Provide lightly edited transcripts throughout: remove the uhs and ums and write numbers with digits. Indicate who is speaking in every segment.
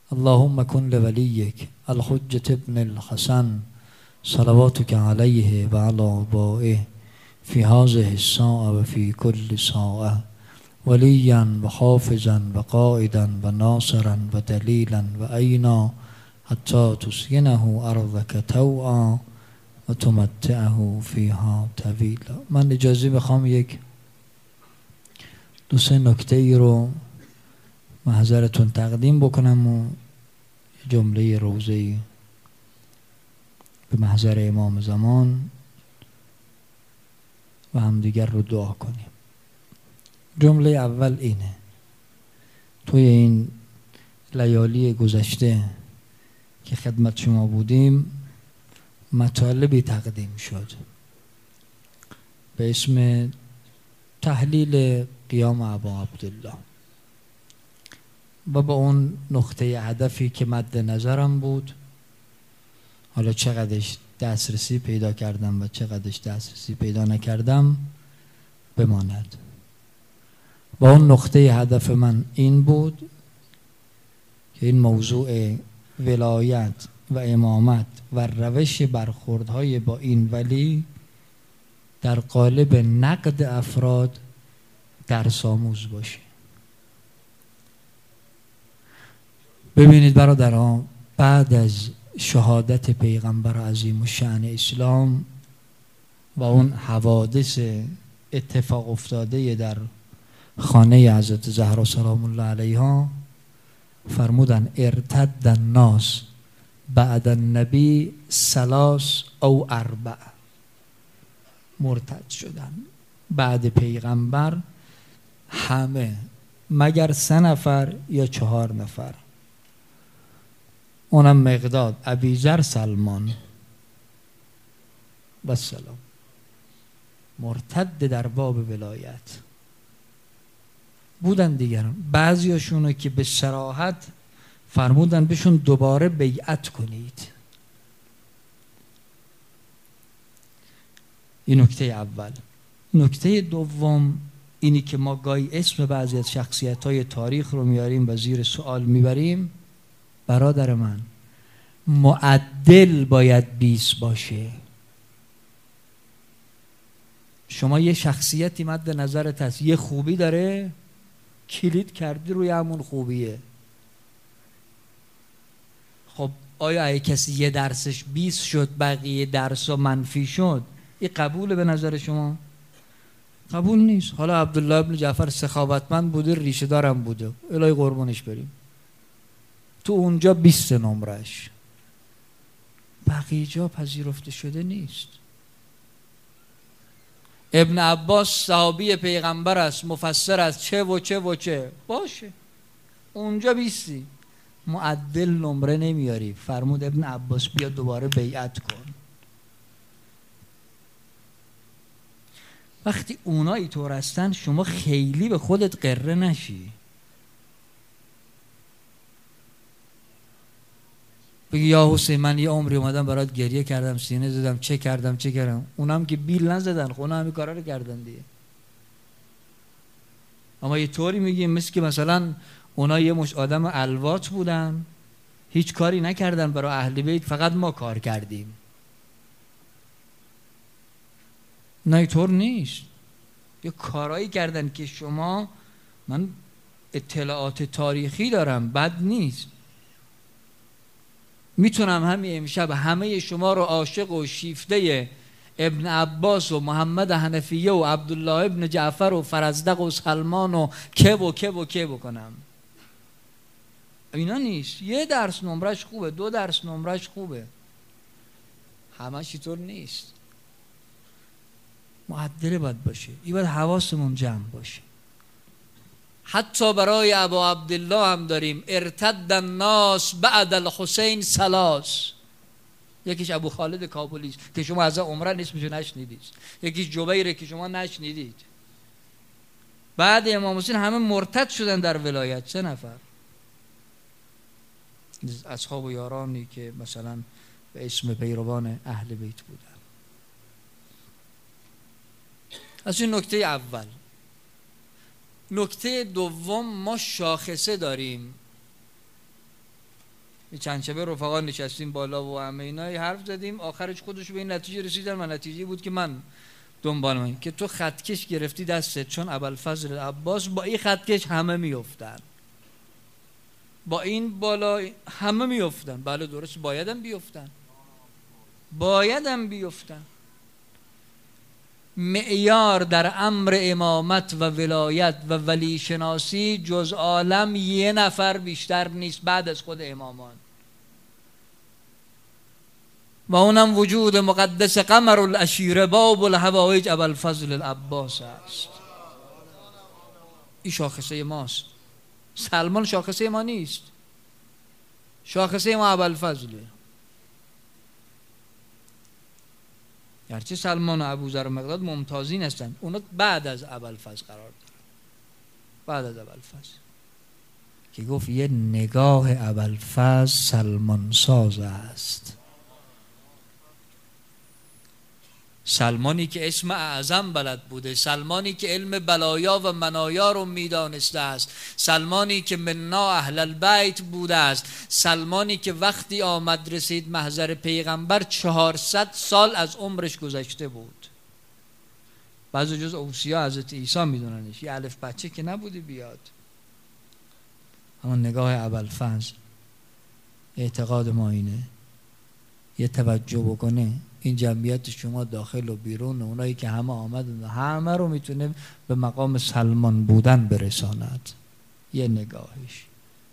Speaker 1: اللهم کن لولیک الحجة ابن الحسن صلواتك علیه و علی آبائه فی هذه الساعة و فی کل ساعة ولیا و حافظا و قائدا و ناصرا و دلیلا و عینا حتی تسکنه ارضک طوعا و تمتعه فیها طویلا. من اجازه میخوام یک دو سه نکته ای رو محضرتون تقدیم بکنم و جمله روزه‌ای به محضر امام زمان و همدیگر رو دعا کنیم. جمله اول اینه: توی این لیالی گذشته که خدمت شما بودیم مطالبی تقدیم شد به اسم تحلیل قیام ابا عبدالله و با اون نقطه هدفی که مد نظرم بود، حالا چقدرش دسترسی پیدا کردم و چقدرش دسترسی پیدا نکردم بماند. و اون نقطه هدف من این بود که این موضوع ولایت و امامت و روش برخوردهای با این ولی در قالب نقد افراد درس آموز باشه. ببینید برادران، بعد از شهادت پیغمبر عظیم الشأن اسلام و اون حوادث اتفاق افتاده در خانه حضرت زهرا سلام الله علیها، فرمودن ارتد الناس بعد النبی ثلاث او اربع، مرتد شدن بعد پیغمبر همه مگر 3 نفر یا 4 نفر، اونم مقداد، ابیذر، سلمان و سلام، مرتد در باب ولایت بودن دیگران. بعضیاشونو که به صراحت فرمودن بهشون دوباره بیعت کنید. این نکته اول. نکته دوم اینی که ما گاهی اسم بعضی از شخصیت‌های تاریخ رو میاریم و زیر سوال میبریم. برادر من، معدل باید 20 باشه. شما یه شخصیتی مد نظرت هست، یه خوبی داره، کلید کردی روی همون خوبیه. خب آیا اگه کسی یه درسش 20 شد بقیه درسا منفی شد، این قبوله به نظر شما؟ قبول نیست. حالا عبدالله ابن جعفر سخاوتمند بوده، ریشه دارم بوده، الهی قربونش بریم، تو اونجا 20 نمرش، بقیه جا پذیرفته شده نیست. ابن عباس صحابی پیغمبر است، مفسر است، چه و چه و چه، باشه اونجا 20، معدل نمره نمیاری. فرمود ابن عباس بیا دوباره بیعت کن. وقتی اونا اینطور هستن شما خیلی به خودت قره نشی، بگی یا حسین من یه عمری اومدم برات گریه کردم، سینه زدم، چه کردم. اونام که بیل نزدن، اونا همین کارا رو کردن دیگه. اما یه طوری میگیم مثل که مثلا اونا یه مش آدم الوات بودن، هیچ کاری نکردن برای اهل بیت، فقط ما کار کردیم. نه اینطور نیست. یه کارایی کردن که شما، من اطلاعات تاریخی دارم، بد نیست، میتونم همین امشب همه شما رو عاشق و شیفته ابن عباس و محمد حنفیه و عبدالله ابن جعفر و فرزدق و سلمان و که بکنم. اینا نیست. یه درس نمرش خوبه، 2 درس نمرش خوبه، همش اینطور نیست. معدل باید باشه. این باید حواسمون جمع باشه. حتی برای ابا عبدالله هم داریم ارتد الناس بعد الحسین ثلاث. یکیش ابو خالد کابلی که شما از عمران اسمشو نشنیدید، یکیش جبیره که شما نشنیدید. بعد امام حسین همه مرتد شدن در ولایت، 3 نفر اصحاب و یارانی که مثلا به اسم پیروان اهل بیت بودن. از این نکته اول. نکته دوم، ما شاخصه داریم چند شبه رفقا نشستیم بالا و همه اینا حرف زدیم، آخرش خودش به این نتیجه رسیدن و نتیجه بود که من دنبال من که تو خطکش گرفتی دستت، چون ابوالفضل عباس با این خطکش همه میافتن، با این بالا همه میافتن. بله درست، بایدم بیفتن. معیار در امر امامت و ولایت و ولی شناسی جز عالم یه نفر بیشتر نیست بعد از خود امامان، و اونم وجود مقدس قمر العشیره باب الحوائج ابوالفضل العباس است. این شاخصه ماست. سلمان شاخصه ما نیست، شاخصه ما ابوالفضله. گرچه سلمان و ابوذر و مقداد ممتازین هستند، اونا بعد از ابوالفضل قرار دارن، بعد از ابوالفضل، که گفت یه نگاه ابوالفضل سلمان ساز است. سلمانی که اسم اعظم بلد بوده، سلمانی که علم بلایا و منایا رو میدانسته است، سلمانی که منا اهل البیت بوده است، سلمانی که وقتی آمد رسید محضر پیغمبر 400 سال از عمرش گذشته بود. بعضی جز اوصیا حضرت عیسی میدوننش، یه الف بچه که نبوده بیاد. همون نگاه ابوالفضل. اعتقاد ما اینه، یه توجه بکنه این جمعیت شما داخل و بیرون، اونایی که همه آمدن همه رو میتونه به مقام سلمان بودن برساند. یه نگاهش.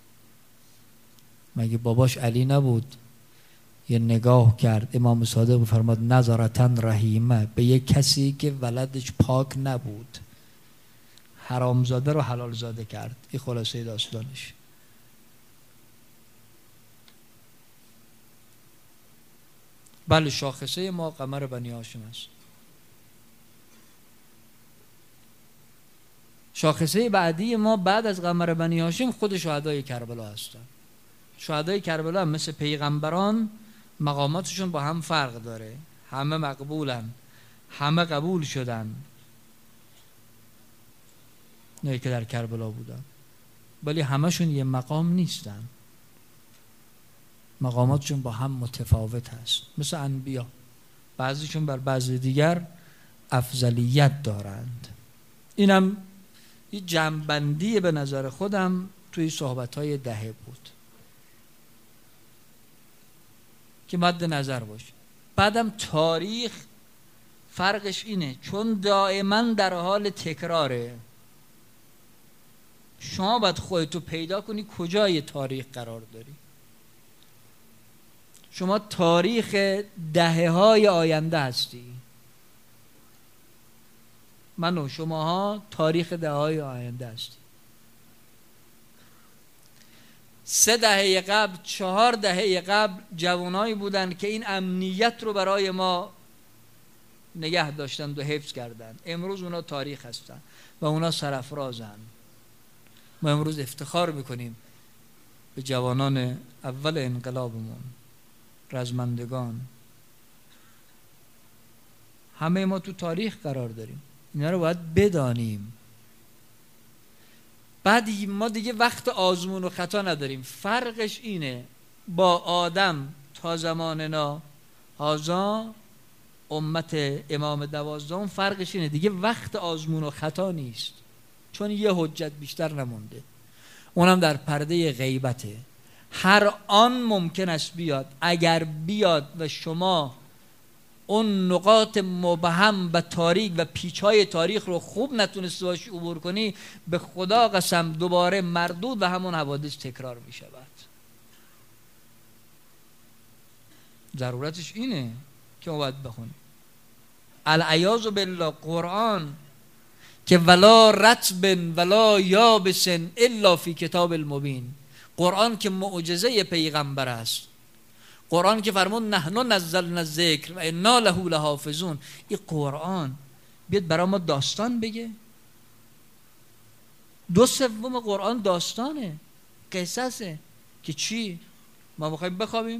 Speaker 1: مگه باباش علی نبود؟ یه نگاه کرد، امام صادق فرماد نظرتن رحیمه، به یه کسی که ولدش پاک نبود حرامزاده رو حلال زاده کرد. این خلاصه داستانش. بله شاخصه ما قمر بنی هاشم است. شاخصه بعدی ما بعد از قمر بنی هاشم خود شهدای کربلا هستن. شهدای کربلا هم مثل پیغمبران مقاماتشون با هم فرق داره، همه مقبولن، همه قبول شدن نه که در کربلا بودن، ولی همشون یه مقام نیستن، مقاماتشون با هم متفاوت هست. مثل انبیا بعضیشون بر بعض دیگر افضلیت دارند. اینم یه جمع‌بندی به نظر خودم توی صحبت‌های دهه بود که مد نظر باشه. بعدم تاریخ فرقش اینه چون دائما در حال تکراره، شما باید خودتو پیدا کنی کجای تاریخ قرار داری. شما تاریخ دهه‌های آینده هستی، من و شماها تاریخ دهه‌های آینده هستی. 3 دهه قبل 4 دهه قبل جوانایی بودن که این امنیت رو برای ما نگه داشتند و حفظ کردند. امروز اونا تاریخ هستن و اونا سرافرازن. ما امروز افتخار میکنیم به جوانان اول انقلابمون، رزمندگان. همه ما تو تاریخ قرار داریم، اینا رو باید بدانیم. بعد ما دیگه وقت آزمون و خطا نداریم. فرقش اینه با آدم تا زماننا هازا امت امام 12 فرقش اینه دیگه وقت آزمون و خطا نیست، چون یه حجت بیشتر نمونده، اونم در پرده غیبته. هر آن ممکن است بیاد. اگر بیاد و شما اون نقاط مبهم و تاریک و پیچ‌های تاریخ رو خوب نتونستی باش عبور کنی، به خدا قسم دوباره مردود و همون حوادث تکرار می شود. ضرورتش اینه که ما باید بخونیم. العیاذ بالله قرآن که ولا رطب ولا یابس الا فی کتاب المبین، قرآن که معجزه پیغمبر است، قرآن که فرمون نحن نزلنا الذکر و انا له لحافظون، این قرآن بیاد برای ما داستان بگه. 2/3 قرآن داستانه، قصصه که چی؟ ما میخوایم بخوابیم؟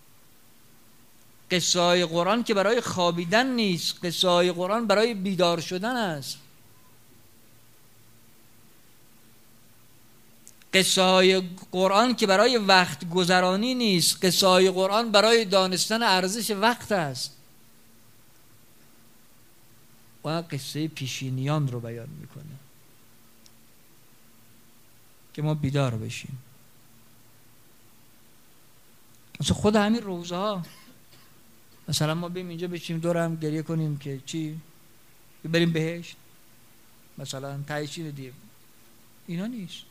Speaker 1: قصه های قرآن که برای خوابیدن نیست، قصه های قرآن برای بیدار شدن است. قصه های قرآن که برای وقت گذرانی نیست، قصه های قرآن برای دانستن ارزش وقت است. و قصه پیشینیان رو بیان میکنه که ما بیدار بشیم. مثلا خود همین روزه ها، مثلا ما بریم اینجا بشیم دور هم گریه کنیم که چی؟ بریم بهشت مثلا تایشین دیگه، اینا نیست.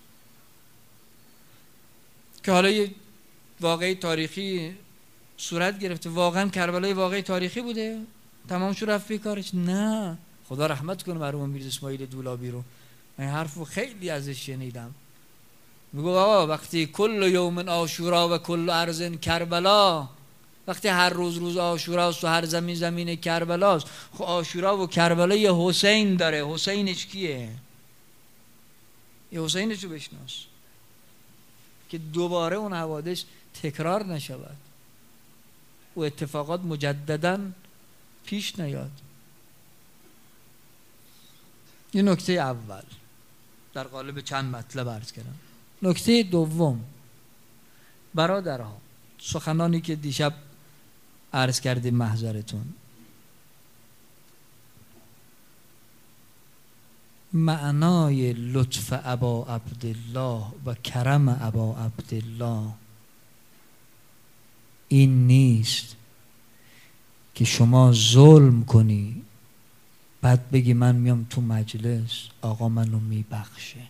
Speaker 1: که حالا یه واقعی تاریخی صورت گرفته، واقعا کربلای واقعی تاریخی بوده تمام شو رفت کارش؟ نه، خدا رحمت کنه مرحوم میرزا اسماعیل دولابی رو، من حرفو خیلی ازش شنیدم. میگه آقا وقتی کل یوم عاشورا و کل ارض کربلا، وقتی هر روز عاشوراست و هر زمین کربلاست، خب عاشورا و کربلا یه حسین داره، حسینش کیه؟ یه حسینش رو بشناس که دوباره اون حوادث تکرار نشود و اتفاقات مجددا پیش نیاد. این نکته اول در قالب چند مطلب عرض کردم. نکته دوم، برادرها، سخنانی که دیشب عرض کردیم محضرتون، معنای لطف ابا عبدالله و کرم ابا عبدالله این نیست که شما ظلم کنی بعد بگی من میام تو مجلس آقا منو میبخشه.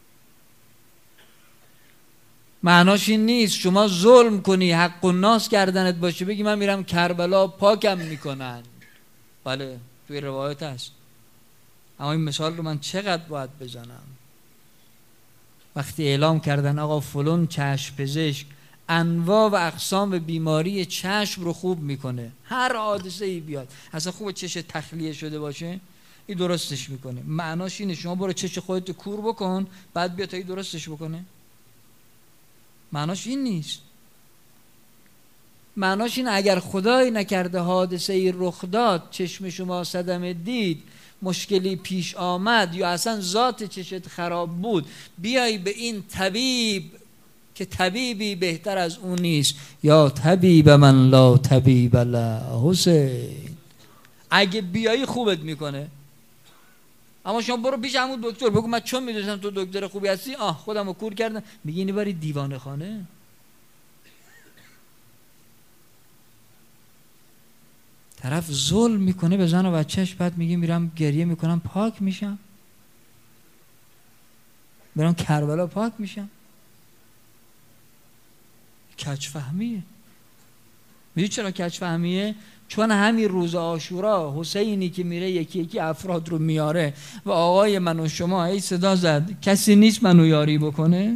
Speaker 1: معناش این نیست شما ظلم کنی حق الناس گردنت باشه بگی من میرم کربلا پاکم میکنن. بله توی روایت هست، اما این مثال رو من چقدر باید بزنم؟ وقتی اعلام کردن آقا فلان چشم پزشک انواع و اقسام بیماری چشم رو خوب میکنه، هر حادثه ای بیاد، اصلا خوب چش تخلیه شده باشه این درستش میکنه، معناش اینه شما برو چش خودت کور بکن بعد بیا تا این درستش بکنه؟ معناش این نیست. معناش این اگر خدای نکرده حادثه ای رخ داد، چشم شما صدمه دید، مشکلی پیش آمد یا اصلا ذات چشت خراب بود، بیای به این طبیب که طبیبی بهتر از اون نیست، یا طبیب من لا طبیب له حسین، اگه بیایی خوبت میکنه. اما شما برو پیش همون دکتر بگو من چون میدونستم تو دکتر خوبی هستی خودم رو کور کردم، میگی اینی باری دیوانه خانه. طرف ظلم میکنه به زن و بچهش، بعد میگه میرم گریه میکنم پاک میشم، میرم کربلا پاک میشم. کج فهمیه. میدونی چرا کج فهمیه؟ چون همین روز عاشورا حسینی که میره یکی یکی افراد رو میاره و آقای من و شما ای صدا زد کسی نیست منو یاری بکنه.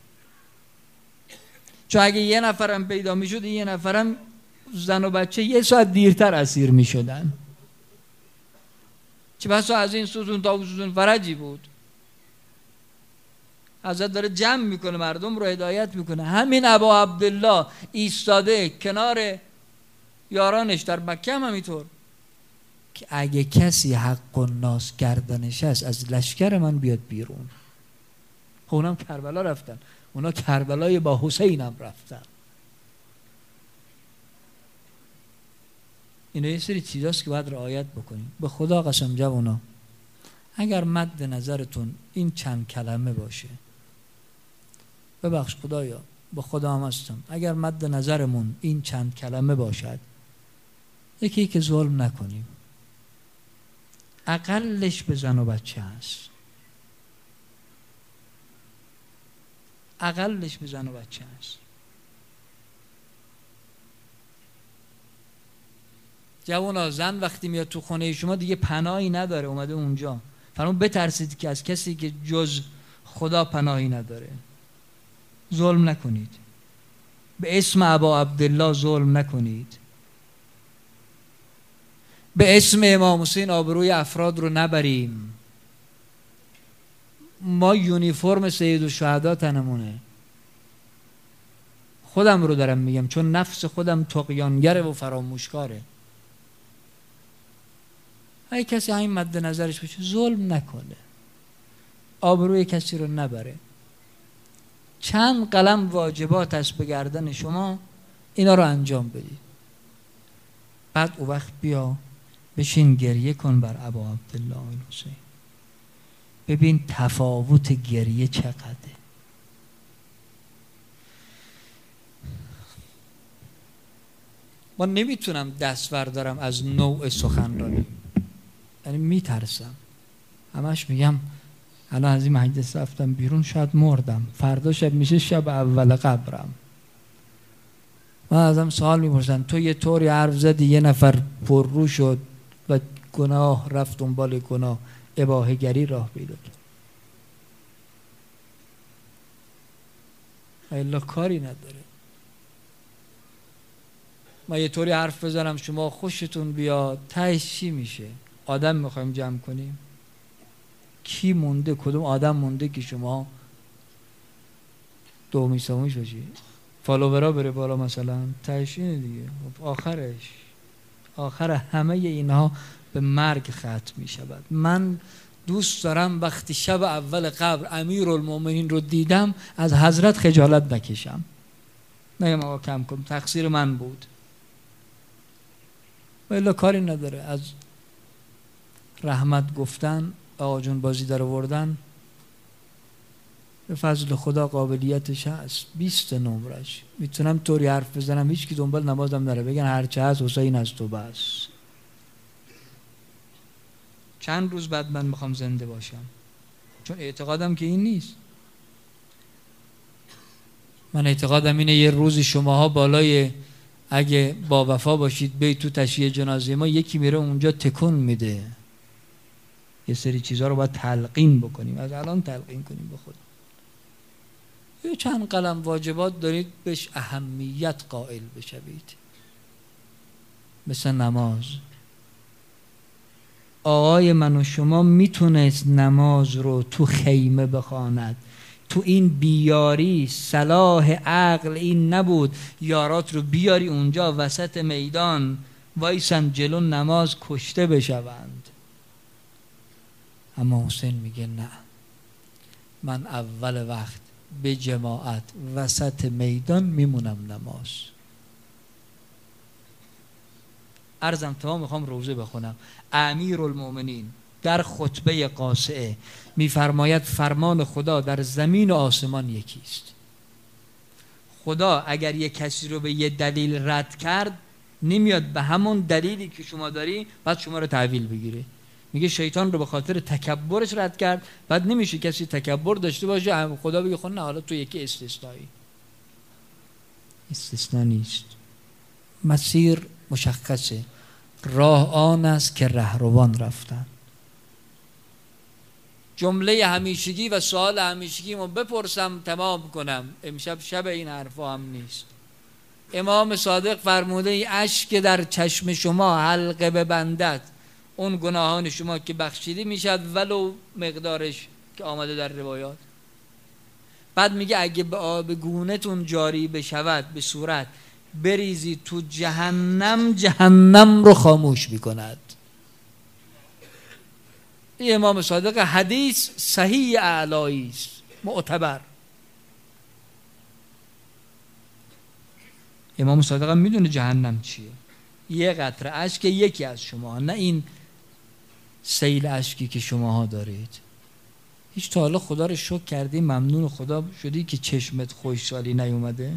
Speaker 1: چون اگه یه نفرم پیدا میشد، یه نفرم زن و بچه یه ساعت دیرتر اسیر میشدن. چه بسا از این ستون تا ستون فرجی بود. حضرت داره جمع میکنه مردم رو هدایت میکنه. همین ابا عبدالله ایستاده کنار یارانش در مکه هم همینطور که اگه کسی حق الناس گردنش هست از لشکر من بیاد بیرون. خب اونم کربلا رفتن، اونا کربلای با حسین هم رفتن. اینا یه سری چیزاست که باید رعایت بکنیم. به خدا قسم جوانا، اگر مد نظرتون این چند کلمه باشه، ببخش خدایا به خدا هم هستم، اگر مد نظرمون این چند کلمه باشد، یکی که ظلم نکنیم، اقلش به زن و بچه هست، اقلش به زن و بچه هست. جوانا زن وقتی میاد تو خونه شما دیگه پناهی نداره، اومده اونجا، فرامون بترسید که از کسی که جز خدا پناهی نداره. ظلم نکنید، به اسم ابا عبدالله ظلم نکنید، به اسم امام حسین آبروی افراد رو نبریم. ما یونیفرم سید الشهدا تنمونه. خودم رو دارم میگم چون نفس خودم طغیانگره و فراموشکاره. اگه کسی همین مد نظرش باشه ظلم نکنه، آبروی کسی رو نبره. چند قلم واجبات است به گردن شما، اینا رو انجام بدید. بعد او وقت بیا بشین گریه کن بر ابا عبدالله الحسین. ببین تفاوت گریه چقدره. ما نمیتونم دست بردارم از نوع سخنرانی، یعنی میترسم. همش میگم الان از این مجلس رفتم بیرون شاید مردم، فردا شب میشه شب اول قبرم. من ازم سوال میپرسن تو یه طوری حرف زدی یه نفر پررو شد و گناه رفت دنبال گناه، اباحه‌گری راه پیدا کرد. الا کاری نداره. ما یه طوری حرف بزنم شما خوشتون بیاد، تهش چی میشه؟ آدم میخوایم جمع کنیم؟ کی مونده؟ کدوم آدم مونده که شما دومی سومیش باشی؟ فالوورا بره بالا مثلا، تهش اینه دیگه. آخر همه اینها به مرگ ختم می شود. من دوست دارم وقتی شب اول قبر امیرالمومنین رو دیدم از حضرت خجالت نکشم، نگم آقا کم کن تقصیر من بود، ولی کاری نداره. از رحمت گفتن، آقا جون بازی در آوردن، به فضل خدا قابلیتش هست. 20 نمرش میتونم طوری حرف بزنم هیچ کی دنبال نمازم نره، بگن هرچه هست حسین از تو بس. چند روز بعد من میخوام زنده باشم، چون اعتقادم که این نیست. من اعتقادم اینه یه روزی شماها بالای، اگه با وفا باشید بیت تو تشییع جنازه ما، یکی میره اونجا تکون میده. یه سری چیزها رو باید تلقین بکنیم، از الان تلقین کنیم به خود. یه چند قلم واجبات دارید بهش اهمیت قائل بشوید، مثل نماز. آقای من و شما میتونست نماز رو تو خیمه بخواند، تو این بیاری صلاح عقل این نبود یارات رو بیاری اونجا وسط میدان وایسن جلو نماز کشته بشوند. اما حسین میگه نه، من اول وقت به جماعت وسط میدان میمونم نماز. عرضم تمام میخوام روزه بخونم. امیرالمومنین در خطبه قاصعه میفرماید فرمان خدا در زمین و آسمان یکیست. خدا اگر یک کسی رو به یه دلیل رد کرد، نمیاد به همون دلیلی که شما داری بعد شما رو تحویل بگیره. میگه شیطان رو به خاطر تکبرش رد کرد، بعد نمیشه کسی تکبر داشته باشه خدا بگه خب نه حالا تو یکی استثنایی. استثنا نیست، مسیر مشخصه. راه آن است که رهروان رفتن. جمله همیشگی و سوال همیشگی ما بپرسم تمام کنم، امشب شب این حرفا هم نیست. امام صادق فرموده ای اشک در چشم شما حلقه ببندد، اون گناهان شما که بخشیده میشد ولو مقدارش که آمده در روایات. بعد میگه اگه به آب گونه‌تون جاری بشود به صورت بریزی تو جهنم، جهنم رو خاموش میکند. این امام صادق حدیث صحیح اعلایی است، معتبر. امام صادق هم میدونه جهنم چیه. یه قطره اشک یکی از شما، نه این سیل اشکی که شماها دارید. هیچ تا حالا خدا رو شکر کردی، ممنون خدا شدی که چشمت خوشحالی نیومده؟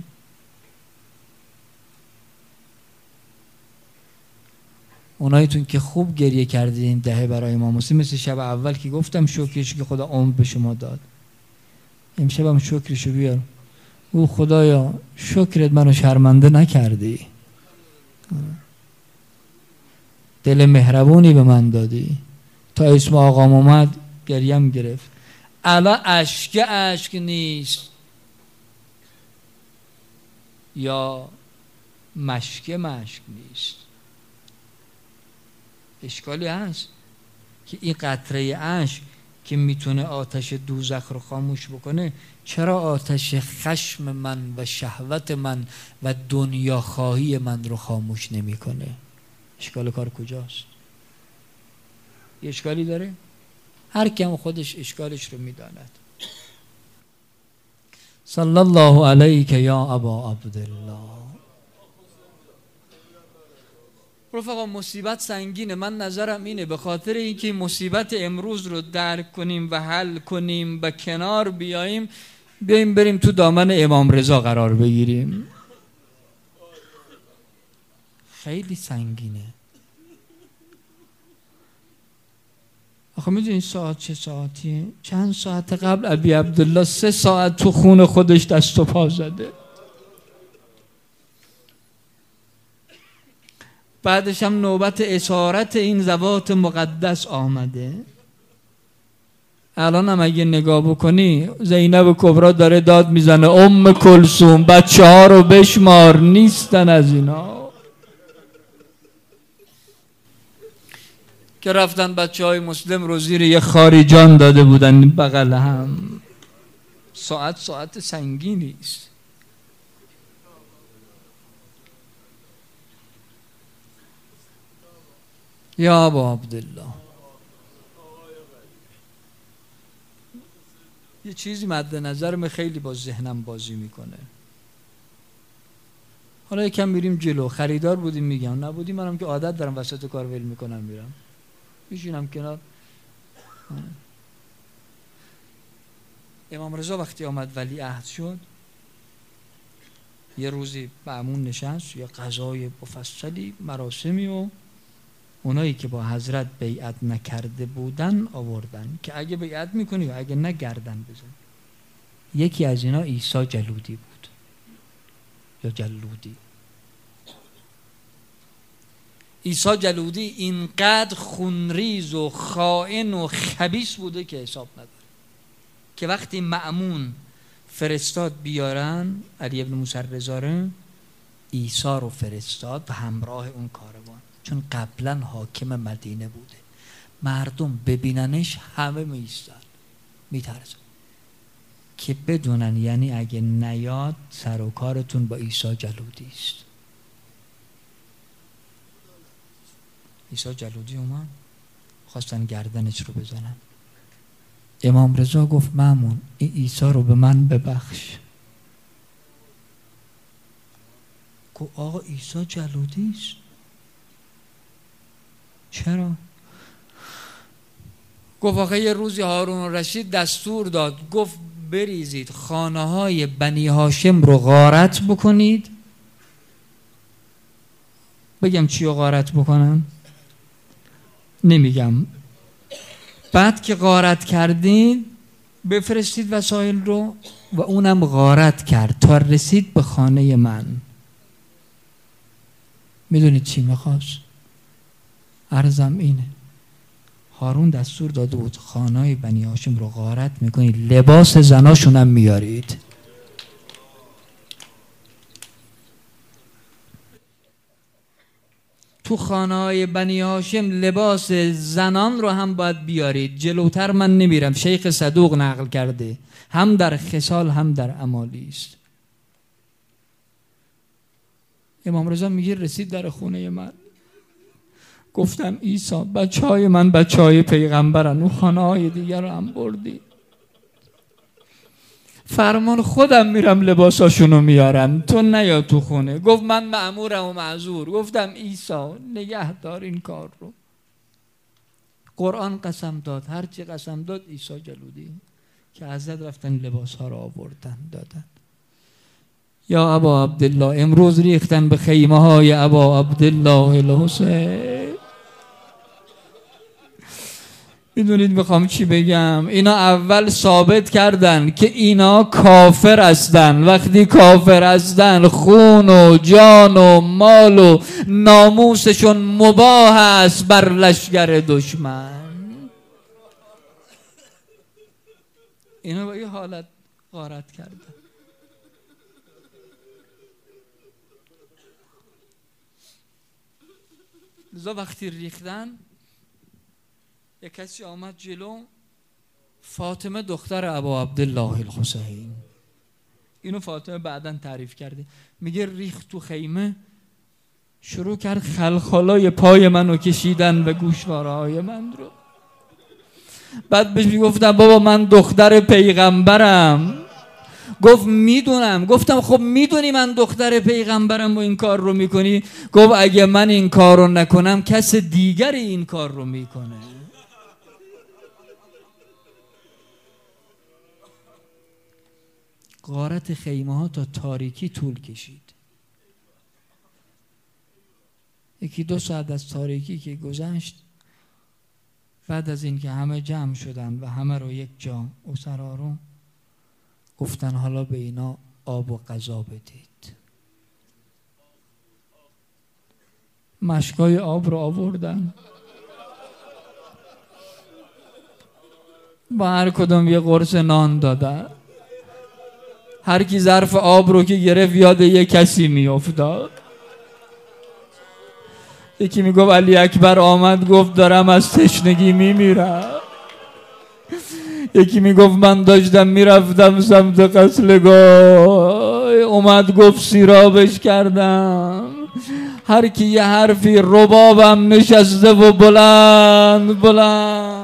Speaker 1: اونایتون که خوب گریه کردین دهه برای امام حسین، مثل شب اول که گفتم شکرش که خدا عمر به شما داد، امشب هم شکرشو بیار. او خدایا شکرت منو شرمنده نکردی، دل مهربونی به من دادی. تا اسم آقام اومد گریم گرفت. الان اشک نیست یا مشک نیست. اشکالی هست که این قطره اشک که میتونه آتش دوزخ رو خاموش بکنه، چرا آتش خشم من و شهوت من و دنیا خواهی من رو خاموش نمیکنه؟ اشکال کار کجاست؟ یه اشکالی داره؟ هر کم خودش اشکالش رو میداند. صلی الله علیک یا ابا عبدالله. رفقا مصیبت سنگینه. من نظرم اینه به خاطر اینکه مصیبت امروز رو درک کنیم و حل کنیم و کنار بیاییم بریم تو دامن امام رضا قرار بگیریم. خیلی سنگینه. آخه میدونی ساعت چه ساعتیه؟ چند ساعت قبل ابی عبدالله 3 ساعت تو خون خودش دست و پا زده. بعدش هم نوبت اسارت این ذوات مقدس آمده. الان هم اگه نگاه بکنی زینب کبرا داره داد میزنه ام کلثوم بچه ها رو بشمار، نیستن از اینا. که رفتن بچه های مسلم رو زیر یه خاری جان داده بودن بغل هم. ساعت سنگینی است. یا ابا عبدالله، یه چیزی مد نظرم خیلی با ذهنم بازی میکنه. حالا یکم میریم جلو. خریدار بودیم میگم، نبودیم منم که عادت دارم وسط کار ول میکنم میرم میشینم کنار. امام رضا وقتی آمد ولی عهد شد، یه روزی مأمون نشست، یه غذای مفصلی مراسمی و اونایی که با حضرت بیعت نکرده بودن آوردن که اگه بیعت میکنی و اگه نه گردن بزن. یکی از اینا عیسی جلودی بود یا جلودی. عیسی جلودی اینقدر خونریز و خائن و خبیث بوده که حساب نداره، که وقتی مأمون فرستاد بیارن علی ابن موسی رضا، عیسی رو فرستاد و همراه اون کاروان، چون قبلا حاکم مدینه بوده. مردم ببیننش همه میستن، میترسن که بدونن یعنی اگه نیاد سر و کارتون با عیسی جلودی است. عیسی جلودی اومد، خواستن گردنش رو بزنن. امام رضا گفت مأمون این عیسی رو به من ببخش. گفت آقا عیسی جلودی است. چرا؟ گفت آقا یه روزی هارون رشید دستور داد، گفت بریزید خانه های بنی هاشم رو غارت بکنید. بگم چی رو غارت بکنن؟ نمیگم. بعد که غارت کردید بفرستید وسایل رو و اونم غارت کرد تا رسید به خانه من. میدونید چی میخواست؟ عرضم اینه، هارون دستور داده بود خانه‌های بنی هاشم رو غارت میکنید، لباس زناشون هم میارید. تو خانه‌های بنی هاشم لباس زنان رو هم باید بیارید. جلوتر من نمیرم، شیخ صدوق نقل کرده، هم در خصال هم در اعمالی است. امام رضا میگه رسید در خونه من، گفتم عیسی بچه های من بچه های پیغمبرن، اون خانه های دیگر رو هم بردی. فرمان خودم میرم لباساشونو میارم، تو نیا تو خونه. گفت من مأمورم و معذور. گفتم عیسی نگه دار این کار رو. قرآن قسم داد، هرچی قسم داد عیسی جلودی، که حضرت رفتن لباس ها رو آوردن دادن. یا ابا عبدالله، امروز ریختن به خیمه های ابا عبدالله الحسین. میدونید میخوام چی بگم؟ اینا اول ثابت کردن که اینا کافر هستن. وقتی کافر هستن خون و جان و مال و ناموسشون مباح است بر لشکر دشمن. اینا با یه حالت غارت کردن. لذا وقتی ریختن یک کسی آمد جلو، فاطمه دختر ابا عبدالله الحسین. اینو فاطمه بعداً تعریف کرده، میگه ریخت تو خیمه، شروع کرد خلخالای پای منو کشیدن و گوشواره های من رو. بعد بهش میگفتم بابا من دختر پیغمبرم. گفت میدونم. گفتم خب میدونی من دختر پیغمبرم و این کار رو میکنی؟ گفت اگه من این کار رو نکنم کس دیگری این کار رو میکنه. غارت خیمه ها تا تاریکی طول کشید. یکی 2 ساعت از تاریکی که گذشت، بعد از این که همه جمع شدن و همه رو یک جا اسرا رو گفتن حالا به اینا آب و غذا بدید. مشکای آب رو آوردن، با هر کدوم یه قرص نان دادن. هر کی ظرف آب رو که گرفت یاد یه کسی میافتاد. یکی میگفت علی اکبر آمد گفت دارم از تشنگی میمیرم. یکی میگفت من داشتم میرفتم سمت قتلگاه، اومد گفت سیرابش کردم. هر کی یه حرفی، ربابم نشسته و بلند بلند